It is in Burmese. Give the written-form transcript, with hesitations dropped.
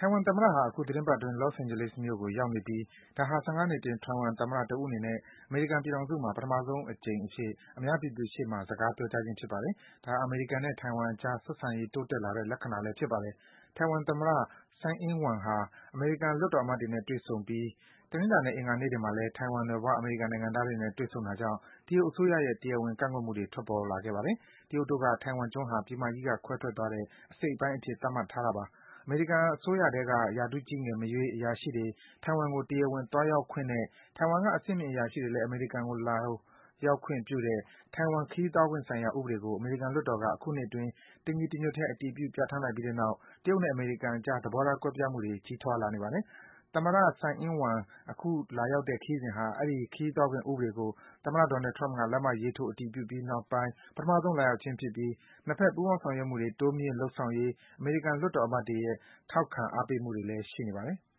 ထိုင်ဝမ်သမ္မတဟာ အခုသီတင်းပတ်အတွင်း Los Angeles မြို့ကို ရောက်နေပြီး ဒါဟာ ၁၅ နှစ်အတွင်း ထိုင်ဝမ်သမ္မတတဦးအနေနဲ့ အမေရိကန်ပြည်ထောင်စုမှာ ပထမဆုံးအကြိမ်အဖြစ် အများပြည်သူရှေ့မှာ စကားပြောကြားခြင်း ဖြစ်ပါတယ်။ ဒါဟာ အမေရိကန်နဲ့ ထိုင်ဝမ်အကြား ဆက်ဆံရေး တိုးတက်လာတဲ့ လက္ခဏာလည်း ဖြစ်ပါတယ်။ ထိုင်ဝမ်သမ္မတ Tsai Ing-wen ဟာ အမေရိကန် လွှတ်တော်အမတ်တွေနဲ့ တွေ့ဆုံပြီး တနင်္လာနဲ့ အင်္ဂါနေ့တွေမှာလည်း ထိုင်ဝမ်နွယ်ဖွား အမေရိကန်နိုင်ငံသားတွေနဲ့ တွေ့ဆုံတာကြောင့် တရုတ်အစိုးရရဲ့ တရားဝင် ကန့်ကွက်မှုတွေ ထွက်ပေါ်လာခဲ့ပါတယ်။ တရုတ်တို့က ထိုင်ဝမ်ကျွန်းဟာ ပြည်မကြီးက ခွဲထွက်သွားတဲ့ အစိတ်အပိုင်းအဖြစ် သတ်မှတ်ထားတာပါ။ အမေရိကန်အစိုးရထဲက ရာထူးကြီးငယ် မရွေး အရာရှိတွေ ထိုင်ဝမ်ကို တရားဝင် သွားရောက်ခွင့်နဲ့ ထိုင်ဝမ်က အဆင့်မြင့် အရာရှိတွေလည်း အမေရိကန်ကို လာရောက်ခွင့်ပြုတဲ့ ထိုင်ဝမ်ခရီးသွားခွင့်ဆိုင်ရာ ဥပဒေကို အမေရိကန်လွှတ်တော်က အခုနှစ်အတွင်း တညီတညွတ်ထဲ အတည်ပြု ပြဌာန်းလိုက်ပြီးတဲ့နောက် တရုတ်နဲ့ အမေရိကန်အကြား သဘောထားကွဲပြားမှုတွေ ကြီးထွားလာနေပါတယ်။ သမ္မတ Tsai Ing-wen အခုလာရောက်တဲ့ ခရီးစဉ်ဟာ အဲဒီ ခရီးသွားခွင့်ဥပဒေကို သမ္မတ Donald Trump က လက်မှတ်ရေးထိုး အတည်ပြုပြီးနောက်ပိုင်း ပထမဆုံး လာရောက်ခြင်းဖြစ်ပြီး နှစ်ဘက် ပူးပေါင်းဆောင်ရွက်မှုတွေ တိုးမြှင့်လုပ်ဆောင်ရေး အမေရိကန် လွှတ်တော်အမတ်တွေရဲ့ ထောက်ခံ အားပေးမှုတွေလည်း ရှိနေပါတယ်။